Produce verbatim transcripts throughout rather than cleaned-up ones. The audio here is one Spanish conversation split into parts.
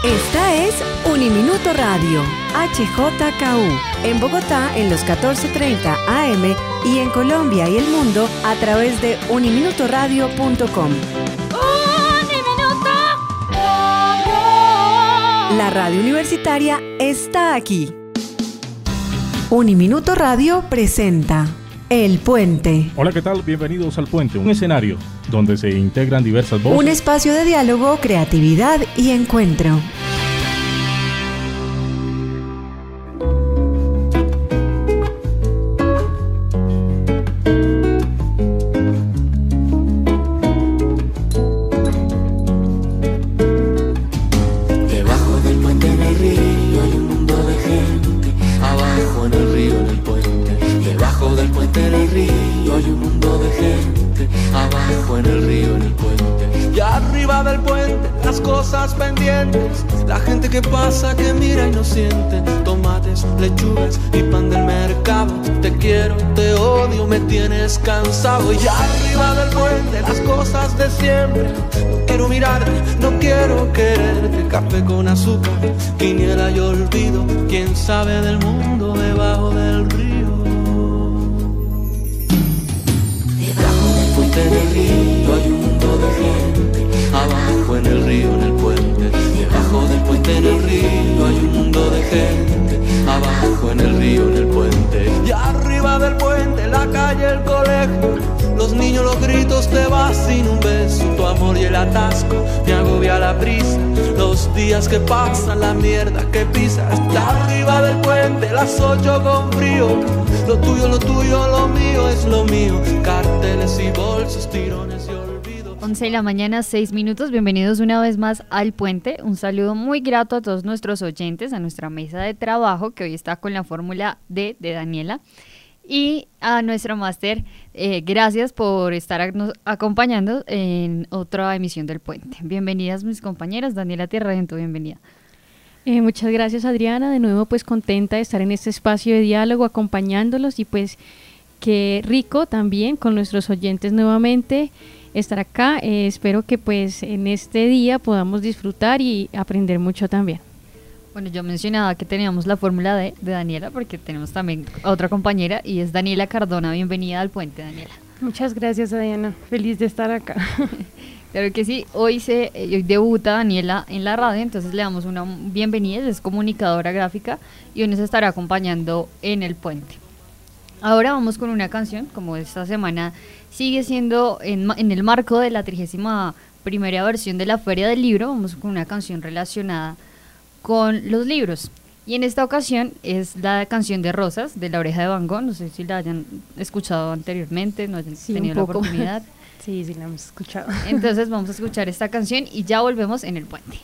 Esta es Uniminuto Radio, H J K U, en Bogotá en los catorce treinta A M y en Colombia y el mundo a través de uniminuto radio punto com. La radio universitaria está aquí. Uniminuto Radio presenta El Puente. Hola, ¿qué tal? Bienvenidos al Puente, un escenario donde se integran diversas voces. Un espacio de diálogo, creatividad y encuentro. La gente que pasa, que mira y no siente. Tomates, lechugas y pan del mercado. Te quiero, te odio, me tienes cansado. Y arriba del puente las cosas de siempre. No quiero mirarte, no quiero quererte. Café con azúcar, quiniela y olvido. Quién sabe del mundo debajo del río. Debajo del puente del río hay un mundo de gente. Abajo en el río, en el puente. Debajo del puente en el río hay un mundo de gente. Abajo en el río, en el puente. Y arriba del puente, la calle, el colegio. Los niños, los gritos, te vas sin un beso. Tu amor y el atasco, me agobia la prisa. Los días que pasan, la mierda que pisas. Está arriba del puente, las ocho con frío. Lo tuyo, lo tuyo, lo mío es lo mío. Carteles y bolsos, tirones y olvidos. once de la mañana, seis minutos. Bienvenidos una vez más al Puente. Un saludo muy grato a todos nuestros oyentes, a nuestra mesa de trabajo que hoy está con la fórmula D de Daniela y a nuestro máster. Eh, gracias por estar acompañando en otra emisión del Puente. Bienvenidas mis compañeras. Daniela Tierradento, bienvenida. Eh, muchas gracias, Adriana. De nuevo, pues contenta de estar en este espacio de diálogo acompañándolos y pues qué rico también con nuestros oyentes nuevamente estar acá. Eh, espero que pues en este día podamos disfrutar y aprender mucho también. Bueno, yo mencionaba que teníamos la fórmula D de Daniela porque tenemos también otra compañera y es Daniela Cardona. Bienvenida al Puente, Daniela. Muchas gracias, Adriana. Feliz de estar acá. Claro que sí. Hoy se hoy debuta Daniela en la radio, entonces le damos una bienvenida. Es comunicadora gráfica y hoy nos estará acompañando en el Puente. Ahora vamos con una canción, como esta semana sigue siendo en, en el marco de la trigésima primera versión de la Feria del Libro. Vamos con una canción relacionada con los libros. Y en esta ocasión es la canción de Rosas, de La Oreja de Van Gogh. No sé si la hayan escuchado anteriormente, no hayan sí, tenido la oportunidad. Sí, sí la hemos escuchado. Entonces vamos a escuchar esta canción y ya volvemos en el Puente.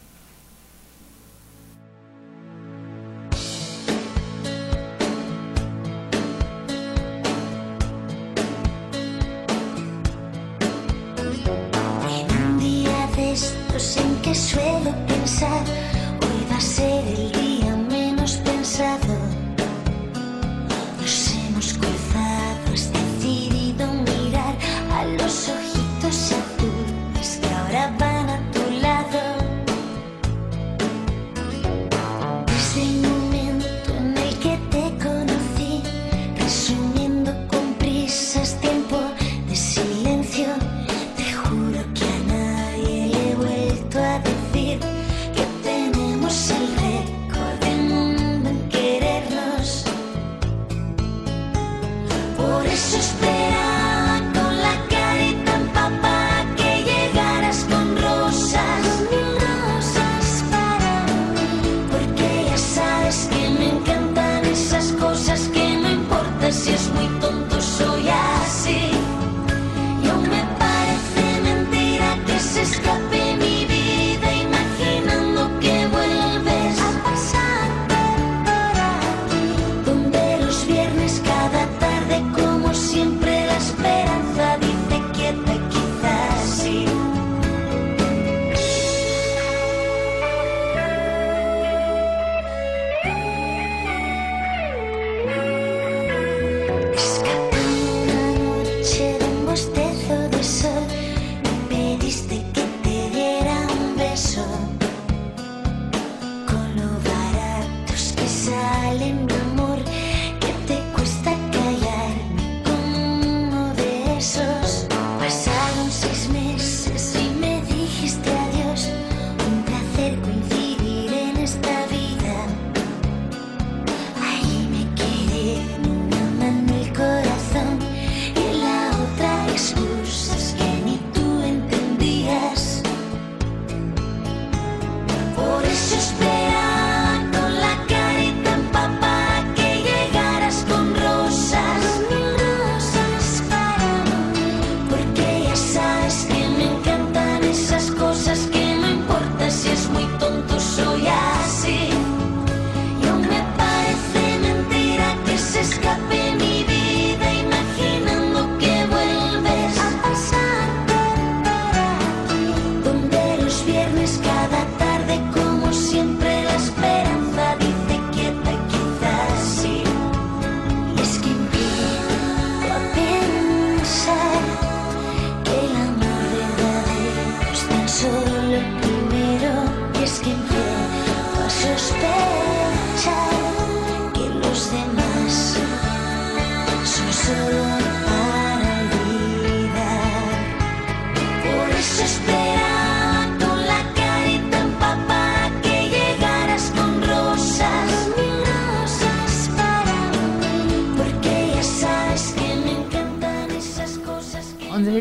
En que suelo pensar, hoy va a ser el día menos pensado. Nos hemos cruzado, has decidido mirar a los ojitos azules que ahora van a tu lado.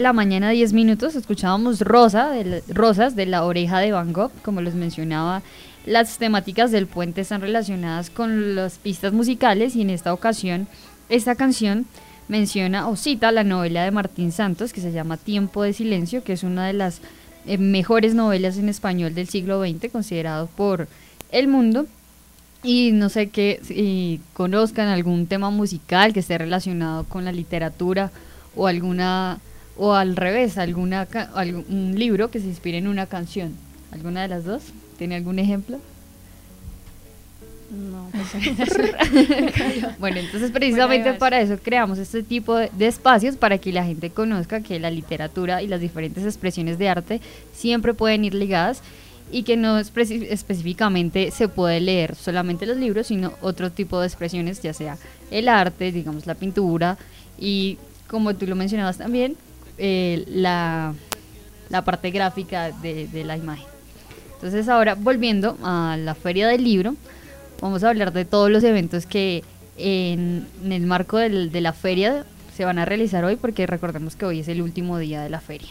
la mañana, diez minutos, escuchábamos Rosa de la- Rosas de La Oreja de Van Gogh. Como les mencionaba, las temáticas del puente están relacionadas con las pistas musicales, y en esta ocasión esta canción menciona o cita la novela de Martín Santos que se llama Tiempo de Silencio, que es una de las eh, mejores novelas en español del siglo veinte, considerado por El Mundo. Y no sé qué, si conozcan algún tema musical que esté relacionado con la literatura, o alguna, o al revés, alguna ca- algún libro que se inspire en una canción. ¿Alguna de las dos? ¿Tiene algún ejemplo? No, Bueno, entonces precisamente vas. para eso creamos este tipo de, de espacios, para que la gente conozca que la literatura y las diferentes expresiones de arte siempre pueden ir ligadas, y que no espe- específicamente se puede leer solamente los libros, sino otro tipo de expresiones, ya sea el arte, digamos la pintura, y como tú lo mencionabas también, eh, la, la parte gráfica de, de la imagen. Entonces ahora, volviendo a la Feria del Libro, vamos a hablar de todos los eventos que en, en el marco del- de la feria se van a realizar hoy, porque recordemos que hoy es el último día de la feria.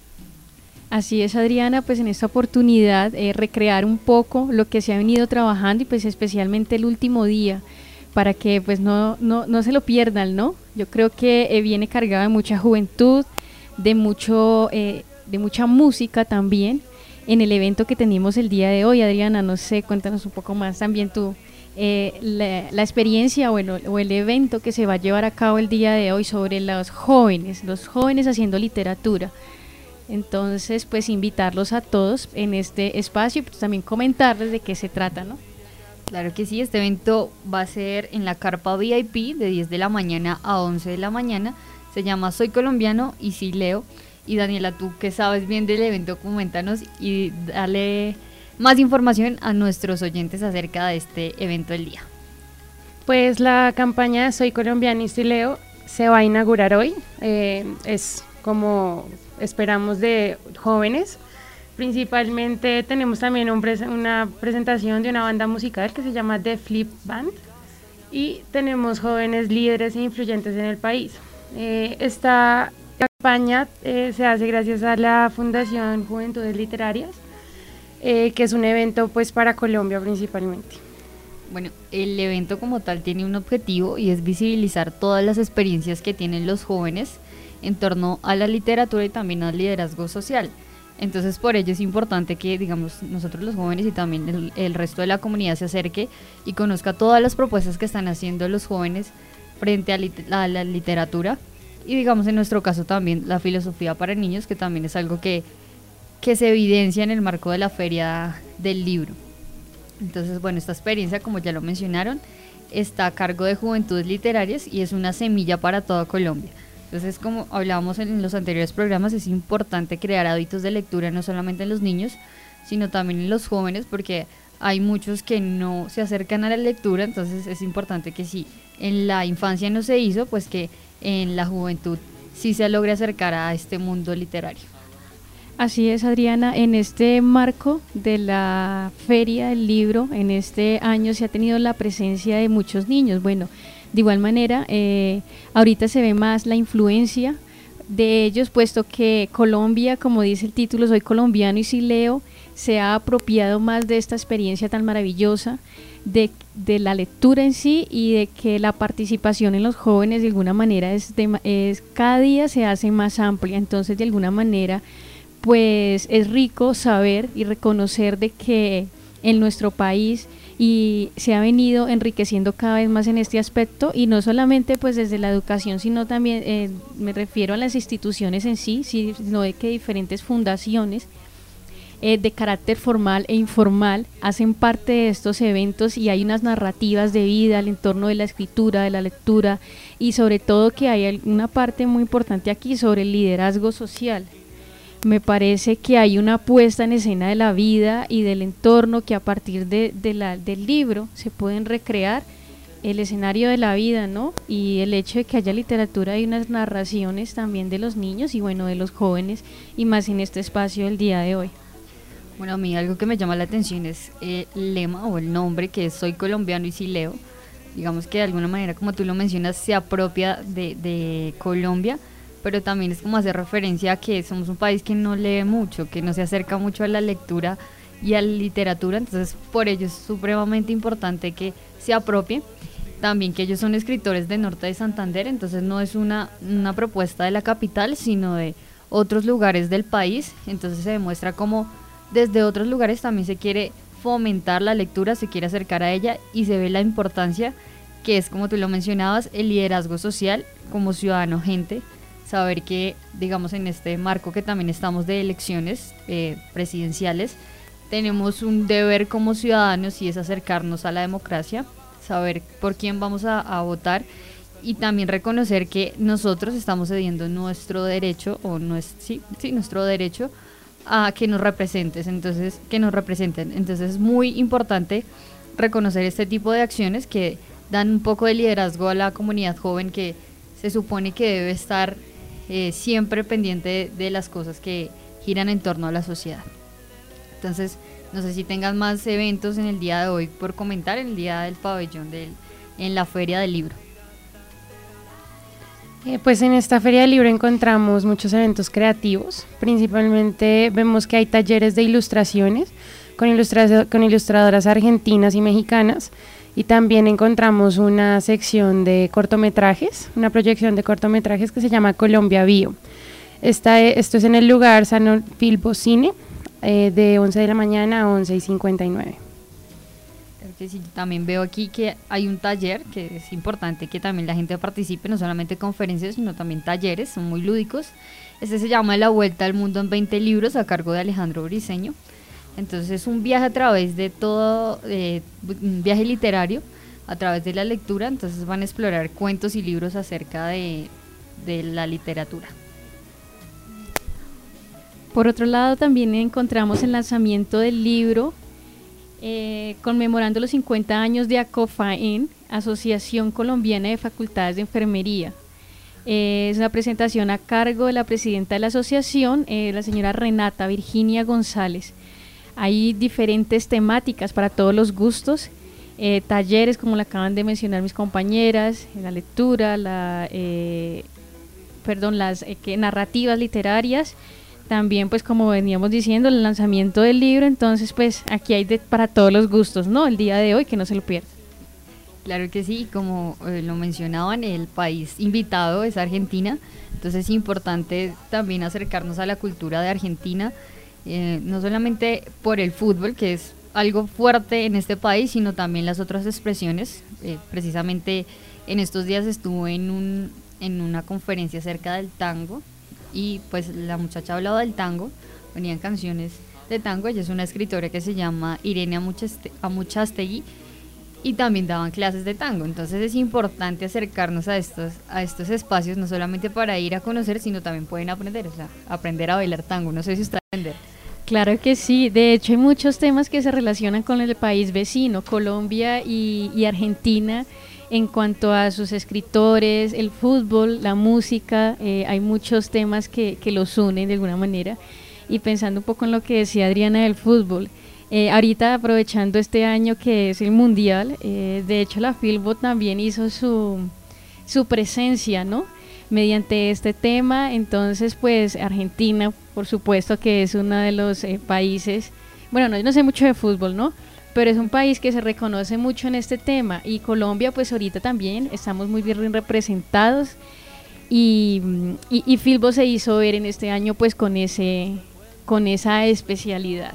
Así es, Adriana, pues en esta oportunidad eh, recrear un poco lo que se ha venido trabajando, y pues especialmente el último día, para que pues no, no, no se lo pierdan, ¿no? Yo creo que eh, viene cargado de mucha juventud, de mucho eh, de mucha música también en el evento que tenemos el día de hoy. Adriana, no sé, cuéntanos un poco más también tú, eh, la, la experiencia, bueno, o el evento que se va a llevar a cabo el día de hoy sobre los jóvenes, los jóvenes haciendo literatura. Entonces, pues invitarlos a todos en este espacio, y pues también comentarles de qué se trata, ¿no? Claro que sí, este evento va a ser en la carpa V I P de diez de la mañana a once de la mañana. Se llama Soy Colombiano y Sí Leo. Y Daniela, tú que sabes bien del evento, coméntanos y dale más información a nuestros oyentes acerca de este evento del día. Pues la campaña de Soy Colombiano y Sí Leo se va a inaugurar hoy. Eh, es como esperamos de jóvenes. Principalmente tenemos también un pres- una presentación de una banda musical que se llama The Flip Band, y tenemos jóvenes líderes e influyentes en el país. Eh, esta campaña eh, se hace gracias a la Fundación Juventudes Literarias, eh, que es un evento pues para Colombia principalmente. Bueno, el evento como tal tiene un objetivo, y es visibilizar todas las experiencias que tienen los jóvenes en torno a la literatura y también al liderazgo social. Entonces, por ello es importante que, digamos, nosotros los jóvenes y también el, el resto de la comunidad se acerque y conozca todas las propuestas que están haciendo los jóvenes frente a, lit- a la literatura, y, digamos, en nuestro caso también la filosofía para niños, que también es algo que, que se evidencia en el marco de la Feria del Libro. Entonces, bueno, esta experiencia, como ya lo mencionaron, está a cargo de Juventudes Literarias y es una semilla para toda Colombia. Entonces, como hablábamos en los anteriores programas, es importante crear hábitos de lectura no solamente en los niños, sino también en los jóvenes, porque hay muchos que no se acercan a la lectura. Entonces es importante que si en la infancia no se hizo, pues que en la juventud sí se logre acercar a este mundo literario. Así es, Adriana, en este marco de la Feria del Libro, en este año se ha tenido la presencia de muchos niños. Bueno, de igual manera, eh, ahorita se ve más la influencia de ellos, puesto que Colombia, como dice el título, Soy Colombiano y Sí Leo, se ha apropiado más de esta experiencia tan maravillosa de, de la lectura en sí, y de que la participación en los jóvenes de alguna manera es, de, es cada día se hace más amplia. Entonces, de alguna manera, pues es rico saber y reconocer de que en nuestro país y se ha venido enriqueciendo cada vez más en este aspecto, y no solamente pues desde la educación, sino también eh, me refiero a las instituciones en sí, sino de que diferentes fundaciones eh, de carácter formal e informal hacen parte de estos eventos, y hay unas narrativas de vida al entorno de la escritura, de la lectura, y sobre todo que hay una parte muy importante aquí sobre el liderazgo social. Me parece que hay una puesta en escena de la vida y del entorno que a partir de, de la, del libro se pueden recrear el escenario de la vida, ¿no? Y el hecho de que haya literatura y unas narraciones también de los niños y bueno, de los jóvenes, y más en este espacio del día de hoy. Bueno, a mí algo que me llama la atención es eh, el lema o el nombre, que es Soy Colombiano y Sí Leo. Digamos que de alguna manera, como tú lo mencionas, se apropia de, de Colombia, pero también es como hacer referencia a que somos un país que no lee mucho, que no se acerca mucho a la lectura y a la literatura, entonces por ello es supremamente importante que se apropie. También que ellos son escritores de Norte de Santander, entonces no es una, una propuesta de la capital, sino de otros lugares del país, entonces se demuestra como desde otros lugares también se quiere fomentar la lectura, se quiere acercar a ella y se ve la importancia que es, como tú lo mencionabas, el liderazgo social como ciudadano gente, saber que, digamos, en este marco que también estamos de elecciones eh, presidenciales, tenemos un deber como ciudadanos y es acercarnos a la democracia, saber por quién vamos a, a votar y también reconocer que nosotros estamos cediendo nuestro derecho, o no es, sí, sí, nuestro derecho a que nos representes, entonces, que nos representen. Entonces es muy importante reconocer este tipo de acciones que dan un poco de liderazgo a la comunidad joven que se supone que debe estar eh, siempre pendiente de, de las cosas que giran en torno a la sociedad. Entonces, no sé si tengas más eventos en el día de hoy por comentar, en el día del pabellón del, en la Feria del Libro. Eh, pues en esta Feria del Libro encontramos muchos eventos creativos, principalmente vemos que hay talleres de ilustraciones con, ilustra- con ilustradoras argentinas y mexicanas, y también encontramos una sección de cortometrajes, una proyección de cortometrajes que se llama Colombia Bio. Esta, esto es en el lugar Sano Filbo Cine, eh, de once de la mañana a once y cincuenta y nueve. Sí, también veo aquí que hay un taller que es importante que también la gente participe, no solamente conferencias sino también talleres, son muy lúdicos. Este se llama La Vuelta al Mundo en veinte libros, a cargo de Alejandro Briceño. Entonces es un viaje a través de todo, eh, un viaje literario a través de la lectura, entonces van a explorar cuentos y libros acerca de, de la literatura. Por otro lado, también encontramos el lanzamiento del libro Eh, conmemorando los cincuenta años de ACOFAEN, Asociación Colombiana de Facultades de Enfermería. Eh, es una presentación a cargo de la presidenta de la asociación, eh, la señora Renata Virginia González. Hay diferentes temáticas para todos los gustos, eh, talleres como lo acaban de mencionar mis compañeras, la lectura, la, eh, perdón, las eh, que, narrativas literarias. También, pues como veníamos diciendo, el lanzamiento del libro, entonces pues aquí hay de, para todos los gustos, ¿no? El día de hoy, que no se lo pierdan. Claro que sí, como eh, lo mencionaban, el país invitado es Argentina, entonces es importante también acercarnos a la cultura de Argentina, eh, no solamente por el fútbol, que es algo fuerte en este país, sino también las otras expresiones. Eh, precisamente en estos días estuve en, un, en una conferencia acerca del tango, y pues la muchacha hablaba del tango, venían canciones de tango, ella es una escritora que se llama Irene Amuchaste- Amuchastegui y también daban clases de tango, entonces es importante acercarnos a estos, a estos espacios, no solamente para ir a conocer, sino también pueden aprender, o sea, aprender a bailar tango, no sé si usted aprender. Claro que sí, de hecho hay muchos temas que se relacionan con el país vecino, Colombia y, y Argentina, en cuanto a sus escritores, el fútbol, la música, eh, hay muchos temas que, que los unen de alguna manera. Y pensando un poco en lo que decía Adriana del fútbol, eh, ahorita aprovechando este año que es el Mundial, eh, de hecho la Filbo también hizo su, su presencia, ¿no?, mediante este tema. Entonces pues Argentina, por supuesto que es uno de los eh, países, bueno, no, yo no sé mucho de fútbol, ¿no?, pero es un país que se reconoce mucho en este tema, y Colombia pues ahorita también estamos muy bien representados, y, y, y Filbo se hizo ver en este año pues con ese con esa especialidad.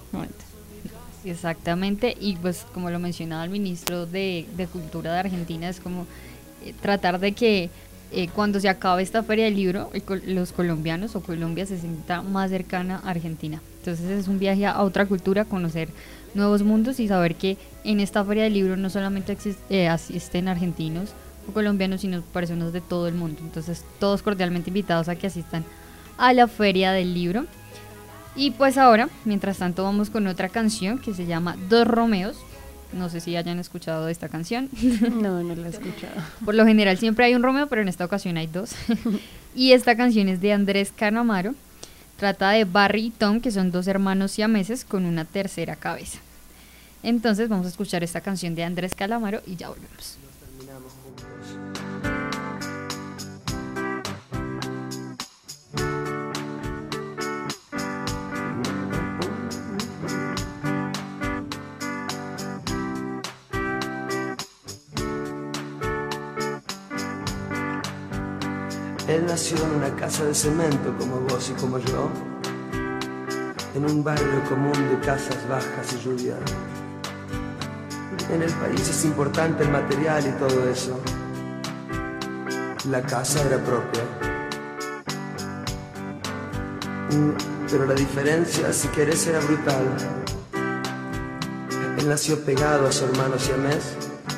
Exactamente, y pues como lo mencionaba el ministro de, de Cultura de Argentina, es como eh, tratar de que eh, cuando se acabe esta Feria del Libro, el, los colombianos o Colombia se sienta más cercana a Argentina. Entonces es un viaje a otra cultura, conocer nuevos mundos y saber que en esta Feria del Libro no solamente existe, eh, asisten argentinos o colombianos, sino personas de todo el mundo. Entonces todos cordialmente invitados a que asistan a la Feria del Libro. Y pues ahora, mientras tanto, vamos con otra canción que se llama Dos Romeos. No sé si hayan escuchado esta canción. No, no la he escuchado. Por lo general siempre hay un Romeo, pero en esta ocasión hay dos. Y esta canción es de Andrés Calamaro. Trata de Barry y Tom, que son dos hermanos siameses con una tercera cabeza. Entonces vamos a escuchar esta canción de Andrés Calamaro y ya volvemos. Él nació en una casa de cemento como vos y como yo, en un barrio común de casas bajas y lluvia. En el país es importante el material y todo eso. La casa era propia. Pero la diferencia, si querés, era brutal. Él nació pegado a su hermano siamés,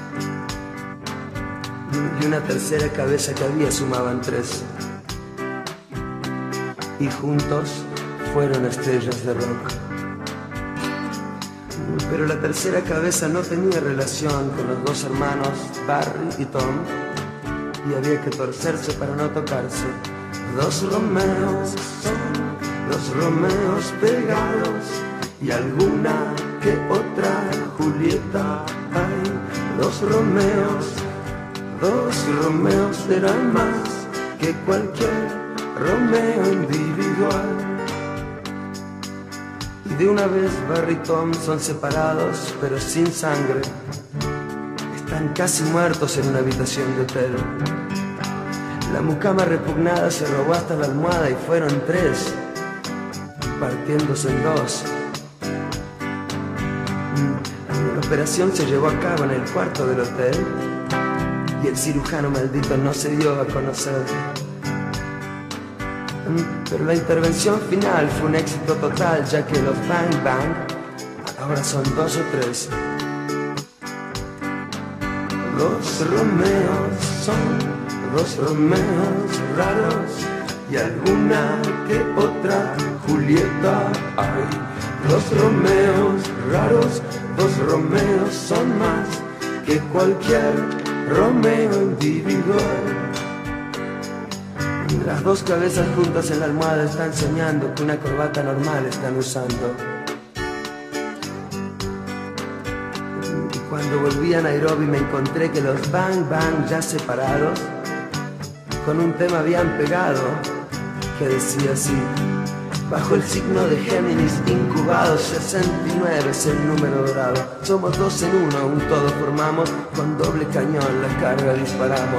y una tercera cabeza que había sumaban tres. Y juntos fueron estrellas de rock. Pero la tercera cabeza no tenía relación con los dos hermanos Barry y Tom, y había que torcerse para no tocarse. Dos Romeos son dos Romeos pegados, y alguna que otra Julieta hay. Dos Romeos, dos Romeos eran más que cualquier Romeo individual. Y de una vez Barry y Tom son separados, pero sin sangre. Están casi muertos en una habitación de hotel. La mucama repugnada se robó hasta la almohada y fueron tres, partiéndose en dos. La operación se llevó a cabo en el cuarto del hotel y el cirujano maldito no se dio a conocer. Pero la intervención final fue un éxito total, ya que los Bang Bang ahora son dos o tres. Dos Romeos son dos Romeos raros, y alguna que otra Julieta hay. Dos Romeos raros, dos Romeos son más que cualquier Romeo individual. Las dos cabezas juntas en la almohada están soñando que una corbata normal están usando. Y cuando volví a Nairobi me encontré que los Bang Bang, ya separados, con un tema habían pegado que decía así: bajo el signo de Géminis incubados, sesenta y nueve es el número dorado. Somos dos en uno, un todo formamos, con doble cañón la carga disparamos.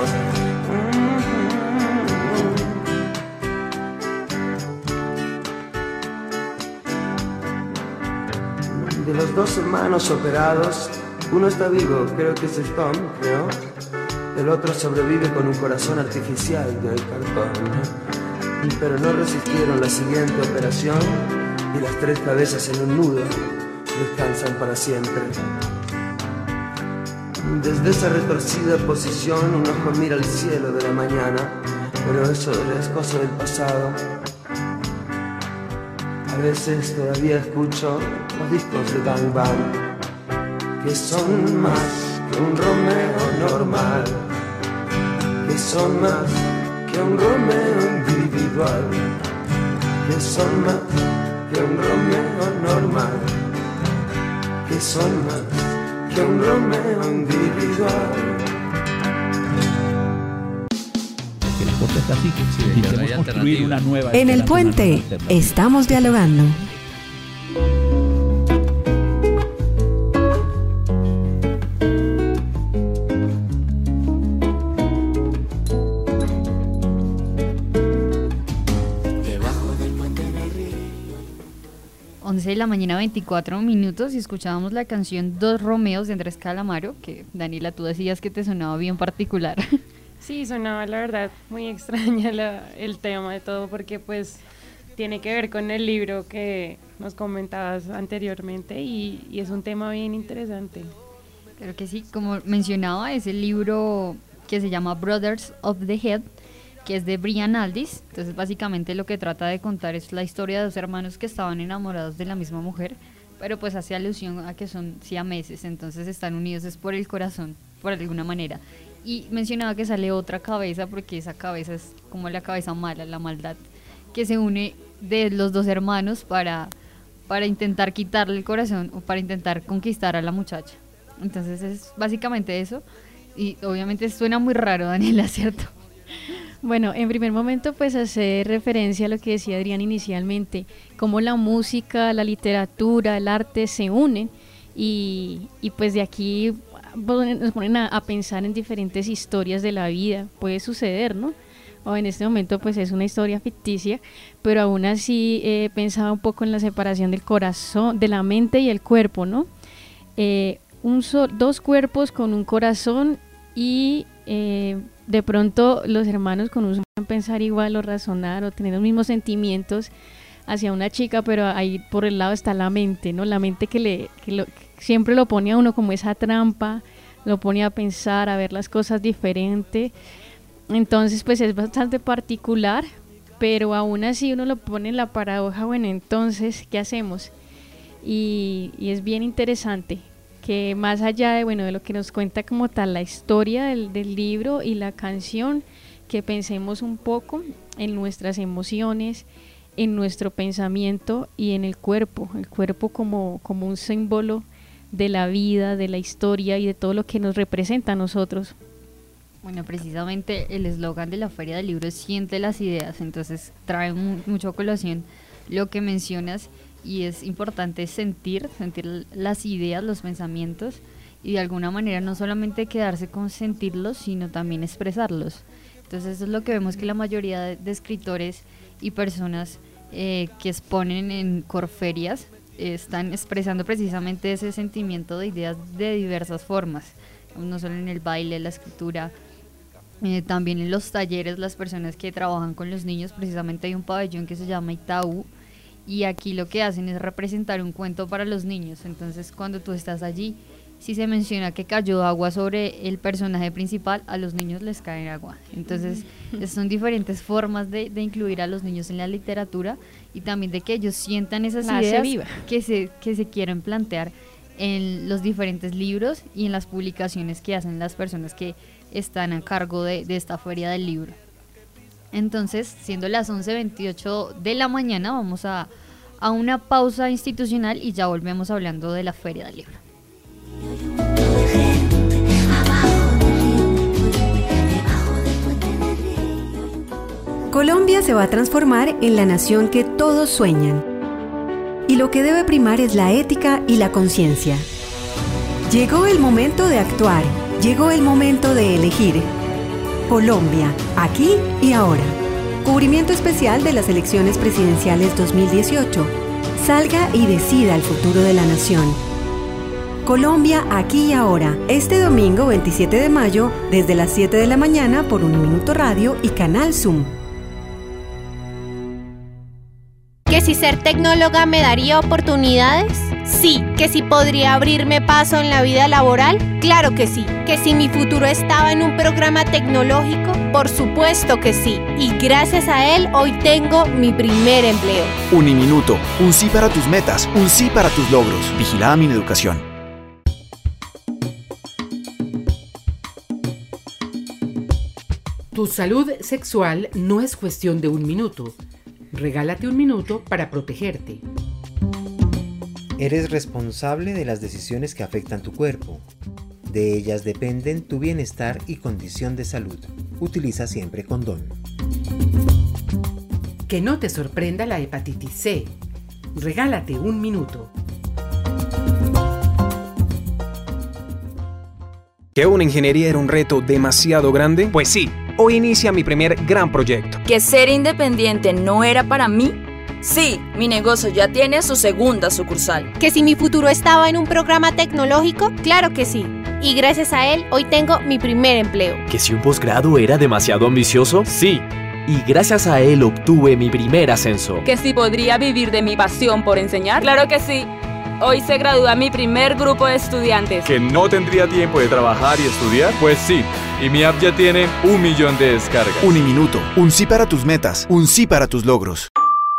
De los dos hermanos operados, uno está vivo, creo que es Tom, creo. El otro sobrevive con un corazón artificial de cartón. Pero no resistieron la siguiente operación y las tres cabezas en un nudo descansan para siempre. Desde esa retorcida posición un ojo mira al cielo de la mañana, pero eso es cosa del pasado. A veces todavía escucho los discos de Bang Bang, que son más que un Romeo normal, que son más que un Romeo individual, que son más que un Romeo normal, que son más que un Romeo individual. El deporte está así, sí, queremos construir una nueva. En el puente estamos dialogando. once de la mañana, veinticuatro minutos, y escuchábamos la canción Dos Romeos de Andrés Calamaro, que Daniela, tú decías que te sonaba bien particular. Sí, sonaba la verdad muy extraña la, el tema de todo, porque pues tiene que ver con el libro que nos comentabas anteriormente y, y es un tema bien interesante. Claro que sí, como mencionaba, es el libro que se llama Brothers of the Head, que es de Brian Aldiss. Entonces básicamente lo que trata de contar es la historia de dos hermanos que estaban enamorados de la misma mujer, pero pues hace alusión a que son siameses, entonces están unidos es por el corazón, por alguna manera. Y mencionaba que sale otra cabeza, porque esa cabeza es como la cabeza mala, la maldad, que se une de los dos hermanos para, para intentar quitarle el corazón o para intentar conquistar a la muchacha. Entonces es básicamente eso, y obviamente suena muy raro, Daniela, ¿cierto? Bueno, en primer momento pues hacer referencia a lo que decía Adrián inicialmente, cómo la música, la literatura, el arte se unen y, y pues de aquí nos ponen a, a pensar en diferentes historias de la vida. Puede suceder, ¿no? o en este momento pues es una historia ficticia, pero aún así he pensado un poco en la separación del corazón, de la mente y el cuerpo, ¿no? Eh, un so, dos cuerpos con un corazón y eh, de pronto los hermanos con un pueden pensar igual o razonar o tener los mismos sentimientos hacia una chica, pero ahí por el lado está la mente, ¿no? La mente que, le, que, lo, que siempre lo pone a uno como esa trampa, lo pone a pensar, a ver las cosas diferente. Entonces pues es bastante particular, pero aún así uno lo pone en la paradoja, bueno, entonces, ¿qué hacemos? Y, y es bien interesante que más allá de, bueno, de lo que nos cuenta como tal la historia del, del libro y la canción, que pensemos un poco en nuestras emociones, en nuestro pensamiento y en el cuerpo, el cuerpo como, como un símbolo de la vida, de la historia y de todo lo que nos representa a nosotros. Bueno, precisamente el eslogan de la Feria del Libro es Siente las ideas, entonces trae mu- mucho a colación lo que mencionas, y es importante sentir, sentir las ideas, los pensamientos, y de alguna manera no solamente quedarse con sentirlos, sino también expresarlos. Entonces eso es lo que vemos, que la mayoría de, de escritores y personas eh, que exponen en Corferias eh, están expresando precisamente ese sentimiento de ideas de diversas formas, no solo en el baile, la escritura, eh, también en los talleres, las personas que trabajan con los niños. Precisamente hay un pabellón que se llama Itaú, y aquí lo que hacen es representar un cuento para los niños. Entonces cuando tú estás allí, si se menciona que cayó agua sobre el personaje principal, a los niños les cae agua. Entonces uh-huh. son diferentes formas de, de incluir a los niños en la literatura, y también de que ellos sientan esas la ideas viva. que se, que se quieren plantear en los diferentes libros y en las publicaciones que hacen las personas que están a cargo de, de esta Feria del Libro. Entonces, siendo las once veintiocho de la mañana, vamos a, a una pausa institucional y ya volvemos hablando de la Feria del Libro. Colombia se va a transformar en la nación que todos sueñan. Y lo que debe primar es la ética y la conciencia. Llegó el momento de actuar, llegó el momento de elegir. Colombia, aquí y ahora. Cubrimiento especial de las elecciones presidenciales dos mil dieciocho. Salga y decida el futuro de la nación. Colombia, aquí y ahora. Este domingo veintisiete de mayo, desde las siete de la mañana por Uniminuto Radio y Canal Zoom. ¿Que si ser tecnóloga me daría oportunidades? Sí. ¿Que si podría abrirme paso en la vida laboral? Claro que sí. ¿Que si mi futuro estaba en un programa tecnológico? Por supuesto que sí. Y gracias a él hoy tengo mi primer empleo. Uniminuto, un sí para tus metas, un sí para tus logros. Vigilada Mineducación. Tu salud sexual no es cuestión de un minuto. Regálate un minuto para protegerte. Eres responsable de las decisiones que afectan tu cuerpo. De ellas dependen tu bienestar y condición de salud. Utiliza siempre condón. Que no te sorprenda la hepatitis C. Regálate un minuto. ¿Que una ingeniería era un reto demasiado grande? Pues sí, hoy inicia mi primer gran proyecto. ¿Que ser independiente no era para mí? Sí, mi negocio ya tiene su segunda sucursal. ¿Que si mi futuro estaba en un programa tecnológico? Claro que sí. Y gracias a él hoy tengo mi primer empleo. ¿Que si un posgrado era demasiado ambicioso? Sí. Y gracias a él obtuve mi primer ascenso. ¿Que si podría vivir de mi pasión por enseñar? Claro que sí. Hoy se gradúa mi primer grupo de estudiantes. ¿Que no tendría tiempo de trabajar y estudiar? Pues sí, y mi app ya tiene un millón de descargas. Uniminuto, un sí para tus metas, un sí para tus logros.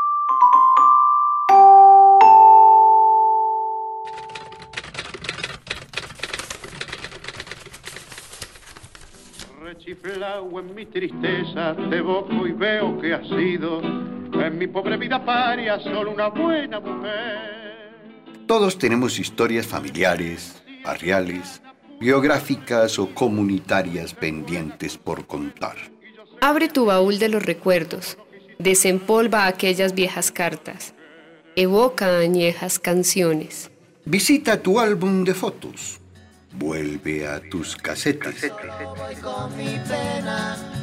Rechiflao en mi tristeza, te evoco y veo que has sido en mi pobre vida paria solo una buena mujer. Todos tenemos historias familiares, barriales, biográficas o comunitarias pendientes por contar. Abre tu baúl de los recuerdos, desempolva aquellas viejas cartas, evoca añejas canciones. Visita tu álbum de fotos, vuelve a tus casetes.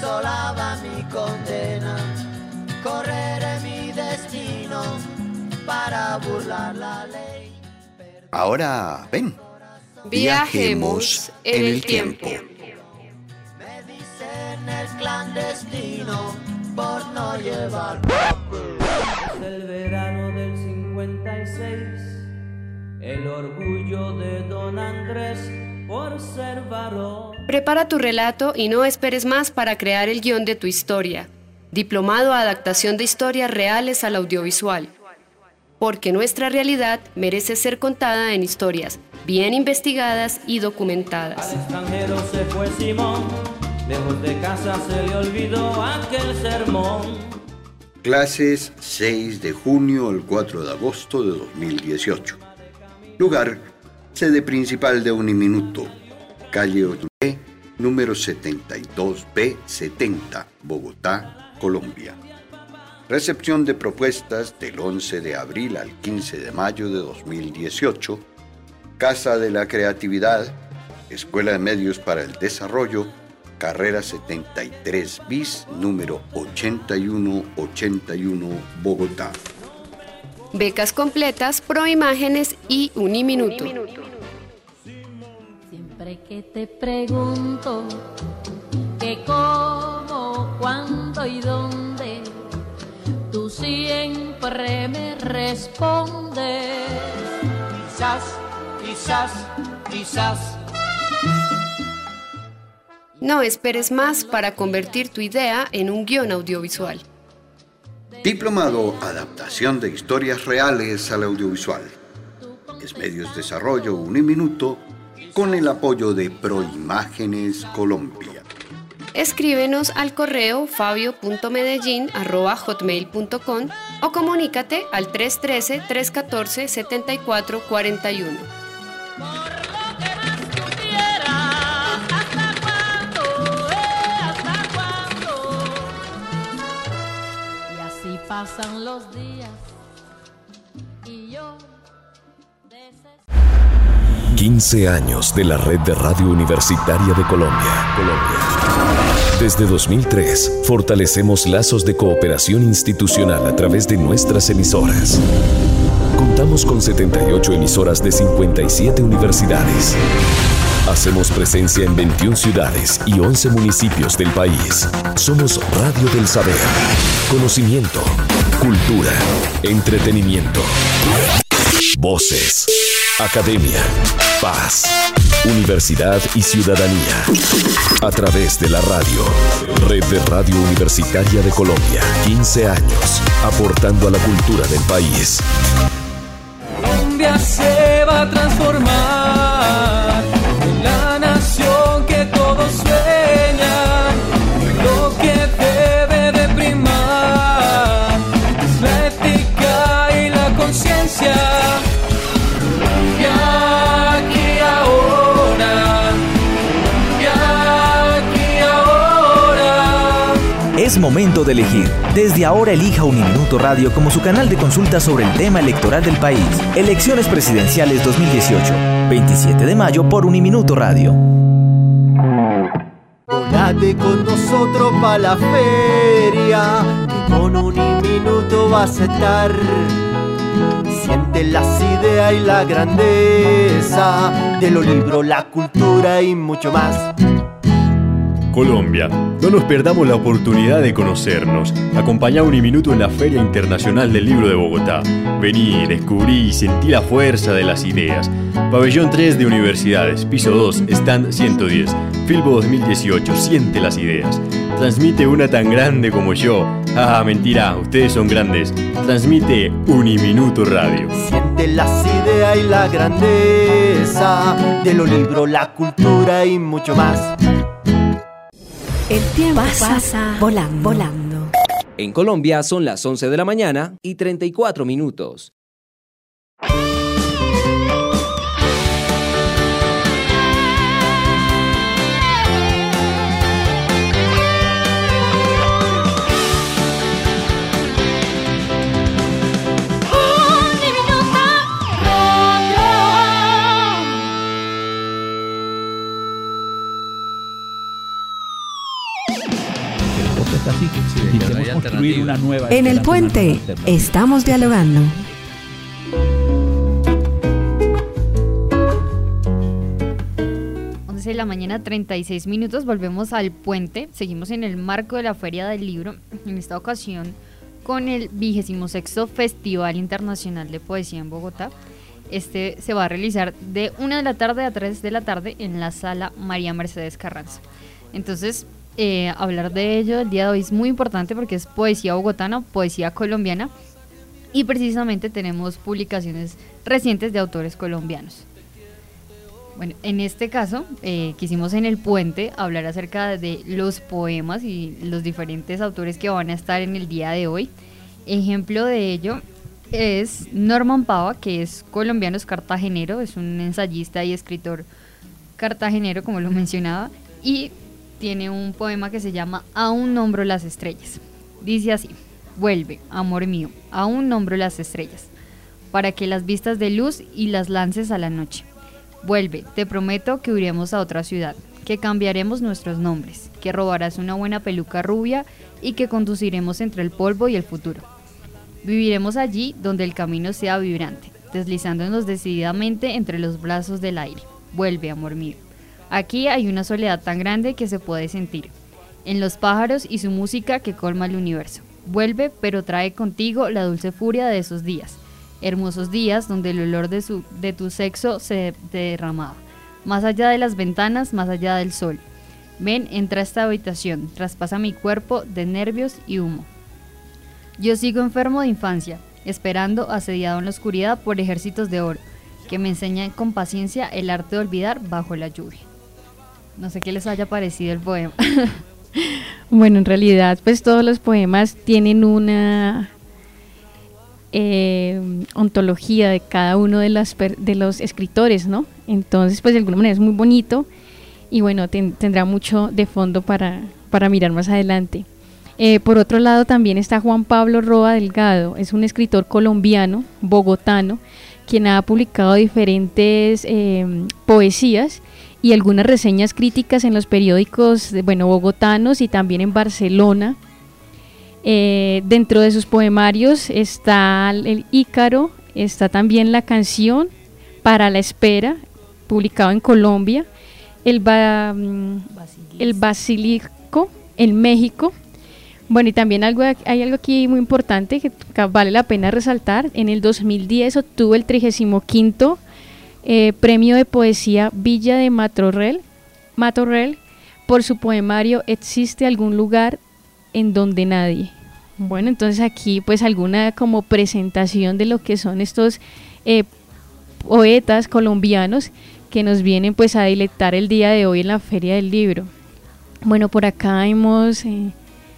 consolaba mi condena. Correré mi destino para burlar la ley. Ahora, ven. Viajemos en el tiempo. Me dicen el clandestino por no llevar. Es el verano del cincuenta y seis, el orgullo de don Andrés por ser varón. Prepara tu relato y no esperes más para crear el guión de tu historia. Diplomado a adaptación de historias reales al audiovisual. Porque nuestra realidad merece ser contada en historias bien investigadas y documentadas. Al extranjero se fue Simón, lejos de casa se le olvidó aquel sermón. Clases seis de junio al cuatro de agosto de dos mil dieciocho. Lugar, sede principal de Uniminuto, calle ocho B, número setenta y dos B setenta, Bogotá, Colombia. Recepción de propuestas del once de abril al quince de mayo de dos mil dieciocho. Casa de la Creatividad, Escuela de Medios para el Desarrollo, carrera setenta y tres bis, número ochenta y uno ochenta y uno, Bogotá. Becas completas, Proimágenes y Uniminuto. Siempre que te pregunto que cómo, cuándo y dónde, tú siempre me respondes. Quizás, quizás, quizás. No esperes más para convertir tu idea en un guión audiovisual. Diplomado Adaptación de Historias Reales al Audiovisual. Es Medios Desarrollo Uniminuto con el apoyo de Proimágenes Colombia. Escríbenos al correo fabio punto medellín arroba hotmail punto com o comunícate al tres uno tres, tres uno cuatro, siete cuatro cuatro uno. Pasan los días y yo quince años de la Red de Radio Universitaria de Colombia. Colombia. Desde dos mil tres, fortalecemos lazos de cooperación institucional a través de nuestras emisoras. Contamos con setenta y ocho emisoras de cincuenta y siete universidades. Hacemos presencia en veintiuna ciudades y once municipios del país. Somos Radio del Saber. Conocimiento, cultura, entretenimiento, voces, academia, paz, universidad y ciudadanía. A través de la radio. Red de Radio Universitaria de Colombia. quince años, aportando a la cultura del país. Colombia se va a transformar en la nación que todos sueñan. Lo que debe de primar es la ética y la conciencia. Ya aquí ahora, ya aquí ahora. Es momento de elegir. Desde ahora elija Uniminuto Radio como su canal de consulta sobre el tema electoral del país. Elecciones presidenciales dos mil dieciocho, veintisiete de mayo por Uniminuto Radio. Volate con nosotros pa' la feria, que con Uniminuto vas a estar. Siente las ideas y la grandeza de los libros, la cultura y mucho más. Colombia, no nos perdamos la oportunidad de conocernos. Acompañá Uniminuto en la Feria Internacional del Libro de Bogotá. Vení, descubrí y sentí la fuerza de las ideas. Pabellón tres de Universidades, piso dos, stand ciento diez. Filbo dos mil dieciocho, siente las ideas. Transmite una tan grande como yo. Ah, mentira, ustedes son grandes. Transmite Uniminuto Radio. Siente las ideas y la grandeza de los libros, la cultura y mucho más. El tiempo pasa, pasa volando, volando. En Colombia son las once de la mañana y treinta y cuatro minutos. construir una nueva En el esperanza, puente una nueva alternativa. estamos dialogando. once de la mañana, treinta y seis minutos, volvemos al puente, seguimos en el marco de la Feria del Libro, en esta ocasión con el vigésimo sexto Festival Internacional de Poesía en Bogotá. Este se va a realizar de una de la tarde a tres de la tarde en la sala María Mercedes Carranza. Entonces, eh, hablar de ello el día de hoy es muy importante porque es poesía bogotana, poesía colombiana, y precisamente tenemos publicaciones recientes de autores colombianos. Bueno, en este caso, eh, quisimos en el puente hablar acerca de los poemas y los diferentes autores que van a estar en el día de hoy. Ejemplo de ello es Norman Pava, que es colombiano, es cartagenero, es un ensayista y escritor cartagenero, como lo mencionaba, y tiene un poema que se llama Aún nombro las estrellas. Dice así: vuelve, amor mío, aún nombro las estrellas, para que las vistas de luz y las lances a la noche. Vuelve, te prometo que iremos a otra ciudad, que cambiaremos nuestros nombres, que robarás una buena peluca rubia y que conduciremos entre el polvo y el futuro. Viviremos allí donde el camino sea vibrante, deslizándonos decididamente entre los brazos del aire. Vuelve, amor mío. Aquí hay una soledad tan grande que se puede sentir, en los pájaros y su música que colma el universo. Vuelve, pero trae contigo la dulce furia de esos días, hermosos días donde el olor de, su, de tu sexo se derramaba, más allá de las ventanas, más allá del sol. Ven, entra a esta habitación, traspasa mi cuerpo de nervios y humo. Yo sigo enfermo de infancia, esperando, asediado en la oscuridad por ejércitos de oro, que me enseñan con paciencia el arte de olvidar bajo la lluvia. No sé qué les haya parecido el poema. Bueno, en realidad, pues todos los poemas tienen una eh, ontología de cada uno de, las per- de los escritores, ¿no? Entonces, pues de alguna manera es muy bonito y bueno, ten- tendrá mucho de fondo para, para mirar más adelante. Eh, por otro lado, también está Juan Pablo Roa Delgado, es un escritor colombiano, bogotano, quien ha publicado diferentes eh, poesías y algunas reseñas críticas en los periódicos bueno, bogotanos y también en Barcelona. Eh, dentro de sus poemarios está el Ícaro, está también la canción Para la espera, publicado en Colombia, el, ba, el Basilisco en México. Bueno, y también algo, hay algo aquí muy importante que vale la pena resaltar. En el dos mil diez obtuvo el trigésimo quinto eh, Premio de Poesía Villa de Matorrell, Matorrell por su poemario ¿Existe algún lugar en donde nadie? Bueno, entonces aquí pues alguna como presentación de lo que son estos eh, poetas colombianos que nos vienen pues a deleitar el día de hoy en la Feria del Libro. Bueno, por acá hemos... Eh,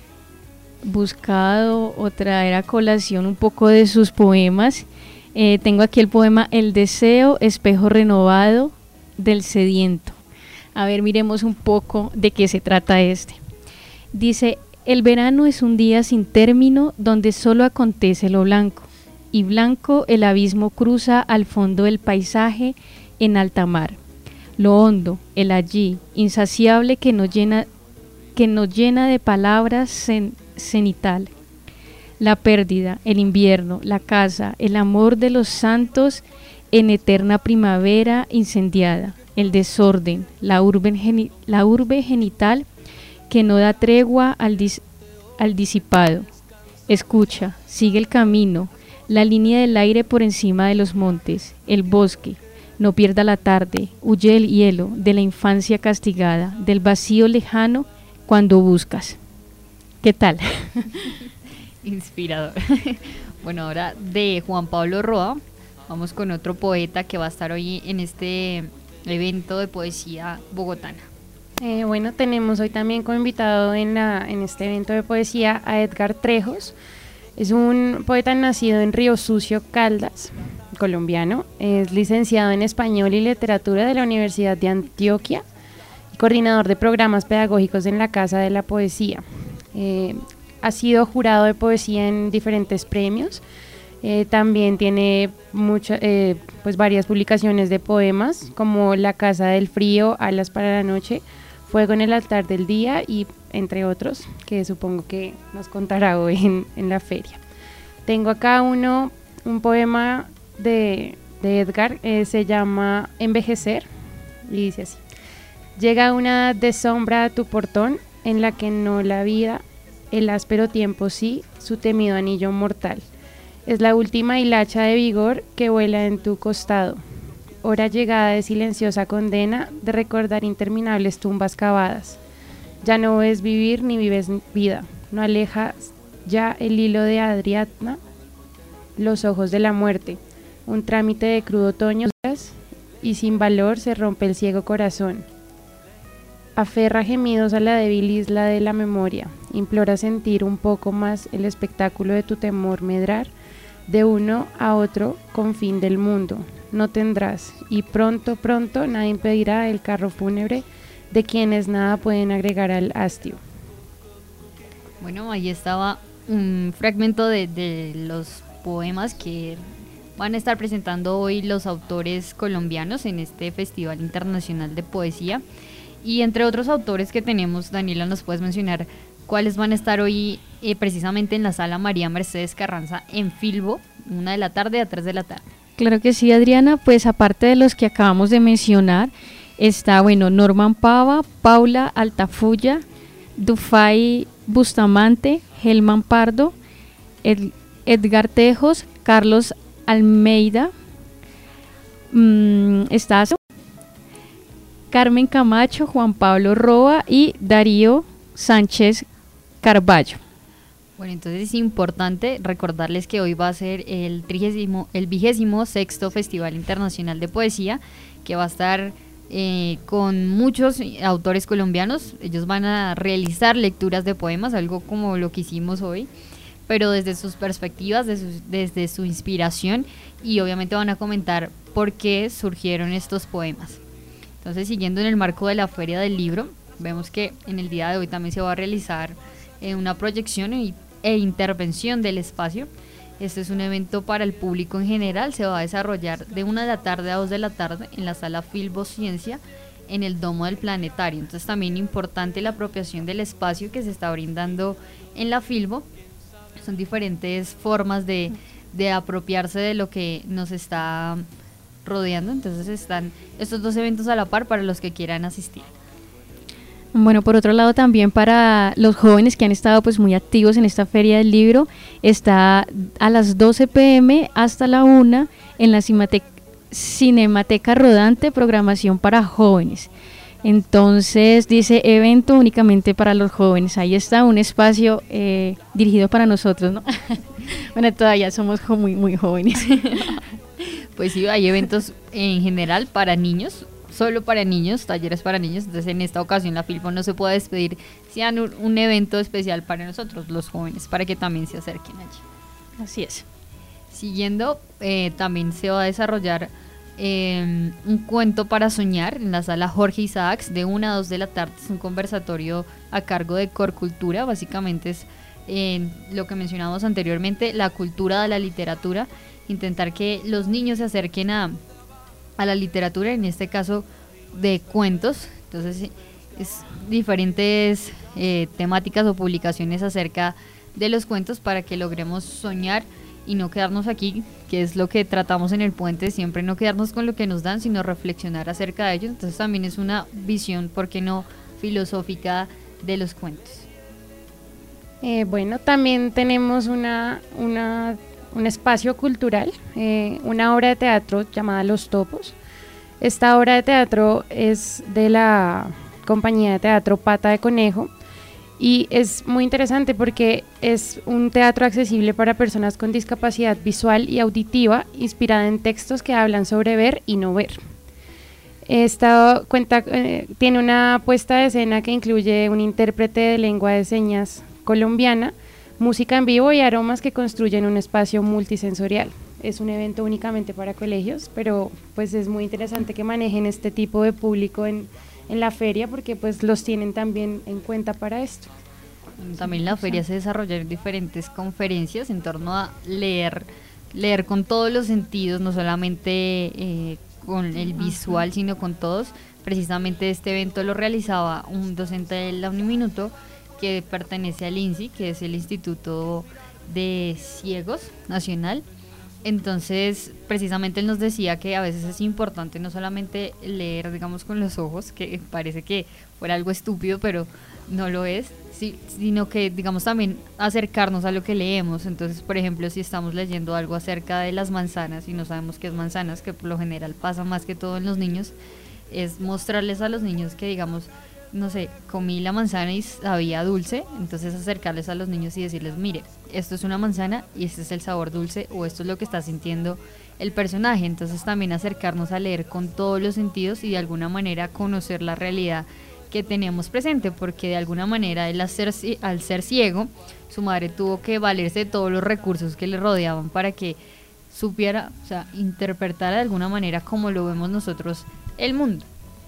buscado o traer a colación un poco de sus poemas. Eh, tengo aquí el poema El deseo, espejo renovado del sediento. A ver, miremos un poco de qué se trata este. Dice: el verano es un día sin término donde solo acontece lo blanco, y blanco el abismo cruza al fondo del paisaje en alta mar. Lo hondo, el allí, insaciable que nos llena, que nos llena de palabras sen, cenital. La pérdida, el invierno, la casa, el amor de los santos en eterna primavera incendiada, el desorden, la urbe, geni, la urbe genital que no da tregua al, dis, al disipado. Escucha, sigue el camino, la línea del aire por encima de los montes, el bosque, no pierda la tarde, huye el hielo de la infancia castigada, del vacío lejano cuando buscas. ¿Qué tal? Inspirador. Bueno, ahora de Juan Pablo Roa, vamos con otro poeta que va a estar hoy en este evento de poesía bogotana. Eh, bueno, tenemos hoy también como invitado en, la, en este evento de poesía a Edgar Trejos. Es un poeta nacido en Río Sucio, Caldas, colombiano. Es licenciado en Español y Literatura de la Universidad de Antioquia y coordinador de programas pedagógicos en la Casa de la Poesía. Eh, ha sido jurado de poesía en diferentes premios. Eh, también tiene mucho, eh, pues varias publicaciones de poemas, como La Casa del Frío, Alas para la Noche, Fuego en el altar del día y entre otros, que supongo que nos contará hoy en, en la feria. Tengo acá uno, un poema de, de Edgar, eh, se llama Envejecer y dice así: llega una edad de sombra a tu portón, en la que no la vida, el áspero tiempo sí, su temido anillo mortal. Es la última hilacha de vigor que vuela en tu costado. Hora llegada de silenciosa condena, de recordar interminables tumbas cavadas. Ya no ves vivir ni vives vida, no alejas ya el hilo de Adriana, los ojos de la muerte. Un trámite de crudo otoño y sin valor se rompe el ciego corazón. Aferra gemidos a la débil isla de la memoria, implora sentir un poco más el espectáculo de tu temor medrar, de uno a otro confín del mundo. No tendrás, y pronto, pronto, nada impedirá el carro fúnebre de quienes nada pueden agregar al hastio. Bueno, ahí estaba un fragmento de, de los poemas que van a estar presentando hoy los autores colombianos en este Festival Internacional de Poesía. Y entre otros autores que tenemos, Daniela, ¿nos puedes mencionar cuáles van a estar hoy eh, precisamente en la sala María Mercedes Carranza en Filbo, una de la tarde a tres de la tarde? Claro que sí, Adriana, pues aparte de los que acabamos de mencionar, está, bueno, Norman Pava, Paula Altafulla, Dufay Bustamante, Helman Pardo, Ed, Edgar Tejos, Carlos Almeida, mmm, está Carmen Camacho, Juan Pablo Roa y Darío Sánchez Carballo. Bueno, entonces es importante recordarles que hoy va a ser el trigésimo, el vigésimo sexto Festival Internacional de Poesía, que va a estar eh, con muchos autores colombianos. Ellos van a realizar lecturas de poemas, algo como lo que hicimos hoy, pero desde sus perspectivas, desde su, desde su inspiración, y obviamente van a comentar por qué surgieron estos poemas. Entonces, siguiendo en el marco de la Feria del Libro, vemos que en el día de hoy también se va a realizar eh, una proyección y e intervención del espacio. Este es un evento para el público en general, se va a desarrollar de una de la tarde a dos de la tarde en la sala Filbo Ciencia en el Domo del Planetario. Entonces también importante la apropiación del espacio que se está brindando en la Filbo. Son diferentes formas de, de apropiarse de lo que nos está rodeando, entonces están estos dos eventos a la par para los que quieran asistir. Bueno, por otro lado también para los jóvenes que han estado pues muy activos en esta Feria del Libro, está a las doce pe eme hasta la una en la Cinemateca, Cinemateca Rodante, programación para jóvenes. Entonces dice evento únicamente para los jóvenes, ahí está un espacio eh, dirigido para nosotros, ¿no? Bueno, todavía somos jo- muy, muy jóvenes. Pues sí, hay eventos en general para niños, solo para niños, talleres para niños. Entonces en esta ocasión la Filbo no se puede despedir sin un, un evento especial para nosotros, los jóvenes, para que también se acerquen allí. Así es. Siguiendo, eh, también se va a desarrollar eh, un cuento para soñar en la sala Jorge Isaacs de una a dos de la tarde. Es un conversatorio a cargo de Corcultura. Básicamente es eh, lo que mencionamos anteriormente, la cultura de la literatura, intentar que los niños se acerquen a a la literatura, en este caso de cuentos. Entonces es diferentes eh, temáticas o publicaciones acerca de los cuentos para que logremos soñar y no quedarnos aquí, que es lo que tratamos en el puente, siempre no quedarnos con lo que nos dan, sino reflexionar acerca de ellos. Entonces también es una visión, ¿por qué no?, filosófica de los cuentos. Eh, bueno, también tenemos una, una un espacio cultural, eh, una obra de teatro llamada Los Topos. Esta obra de teatro es de la compañía de teatro Pata de Conejo y es muy interesante porque es un teatro accesible para personas con discapacidad visual y auditiva, inspirada en textos que hablan sobre ver y no ver. Esta cuenta, eh, tiene una puesta de escena que incluye un intérprete de lengua de señas colombiana, música en vivo y aromas que construyen un espacio multisensorial. Es un evento únicamente para colegios, pero pues es muy interesante que manejen este tipo de público en, en la feria, porque pues los tienen también en cuenta para esto. También en la feria se desarrollan diferentes conferencias en torno a leer, leer con todos los sentidos, no solamente eh, con el visual, sino con todos. Precisamente este evento lo realizaba un docente de la Uniminuto que pertenece al I N S I, que es el Instituto de Ciegos Nacional. Entonces, precisamente él nos decía que a veces es importante no solamente leer, digamos, con los ojos, que parece que fuera algo estúpido, pero no lo es, sí, sino que, digamos, también acercarnos a lo que leemos. Entonces, por ejemplo, si estamos leyendo algo acerca de las manzanas y no sabemos qué es manzanas, que por lo general pasa más que todo en los niños, es mostrarles a los niños que, digamos, no sé, comí la manzana y sabía dulce, entonces acercarles a los niños y decirles, mire, esto es una manzana y este es el sabor dulce, o esto es lo que está sintiendo el personaje. Entonces también acercarnos a leer con todos los sentidos y de alguna manera conocer la realidad que tenemos presente, porque de alguna manera él al ser, al ser ciego, su madre tuvo que valerse de todos los recursos que le rodeaban para que supiera, o sea, interpretara de alguna manera como lo vemos nosotros el mundo.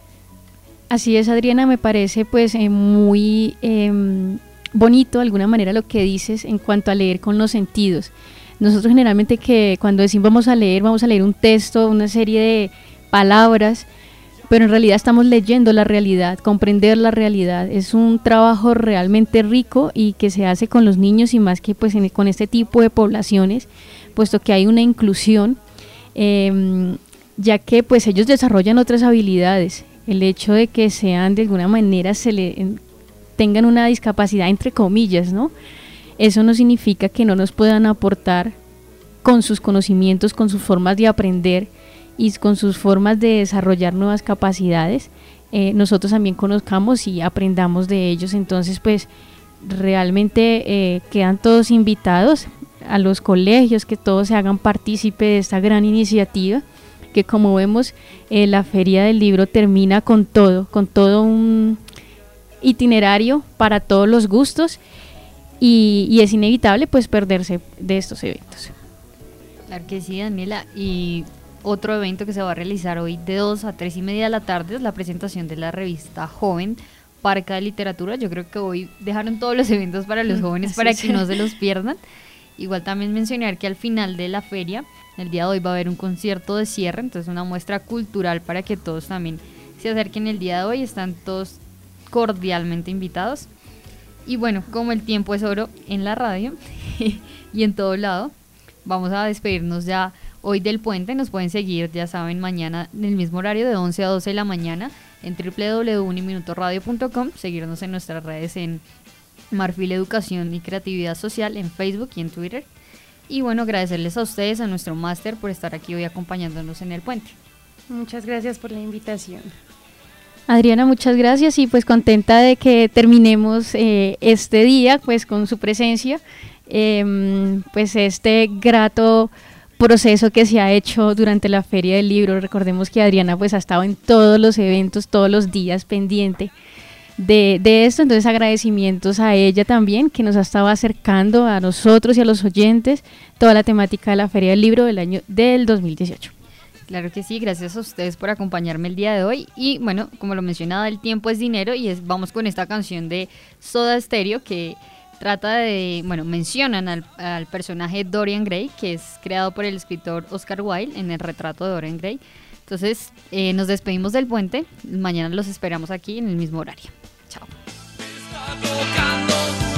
Así es, Adriana, me parece pues eh, muy eh, bonito de alguna manera lo que dices en cuanto a leer con los sentidos. Nosotros generalmente que cuando decimos vamos a leer, vamos a leer un texto, una serie de palabras, pero en realidad estamos leyendo la realidad, comprender la realidad. Es un trabajo realmente rico y que se hace con los niños y más que pues en, con este tipo de poblaciones, puesto que hay una inclusión, eh, ya que pues ellos desarrollan otras habilidades. El hecho de que sean de alguna manera se le tengan una discapacidad entre comillas, ¿no? Eso no significa que no nos puedan aportar con sus conocimientos, con sus formas de aprender y con sus formas de desarrollar nuevas capacidades. Eh, nosotros también conozcamos y aprendamos de ellos. Entonces, pues realmente eh, quedan todos invitados a los colegios, que todos se hagan partícipe de esta gran iniciativa, que como vemos eh, la Feria del Libro termina con todo, con todo un itinerario para todos los gustos y, y es inevitable pues perderse de estos eventos. Claro que sí, Daniela, y otro evento que se va a realizar hoy de dos a tres y media de la tarde es la presentación de la revista Joven, Parca de Literatura. Yo creo que hoy dejaron todos los eventos para los jóvenes para que no se los pierdan. Igual también mencionar que al final de la feria, el día de hoy va a haber un concierto de cierre, entonces una muestra cultural para que todos también se acerquen el día de hoy. Están todos cordialmente invitados. Y bueno, como el tiempo es oro en la radio y en todo lado, vamos a despedirnos ya hoy del puente. Nos pueden seguir, ya saben, mañana en el mismo horario de once a doce de la mañana en doble u doble u doble u punto uniminuto radio punto com, seguirnos en nuestras redes en Marfil Educación y Creatividad Social en Facebook y en Twitter. Y bueno, agradecerles a ustedes, a nuestro máster, por estar aquí hoy acompañándonos en el puente. Muchas gracias por la invitación. Adriana, muchas gracias y pues contenta de que terminemos eh, este día pues con su presencia, eh, pues este grato proceso que se ha hecho durante la Feria del Libro. Recordemos que Adriana pues ha estado en todos los eventos, todos los días pendiente de, de esto, entonces agradecimientos a ella también, que nos ha estado acercando a nosotros y a los oyentes toda la temática de la Feria del Libro del año del dos mil dieciocho. Claro que sí, gracias a ustedes por acompañarme el día de hoy. Y bueno, como lo mencionaba, el tiempo es dinero y es, vamos con esta canción de Soda Stereo que trata de, bueno, mencionan al, al personaje Dorian Gray, que es creado por el escritor Oscar Wilde en el retrato de Dorian Gray. Entonces, eh, nos despedimos del puente. Mañana los esperamos aquí en el mismo horario. Chao. Está tocando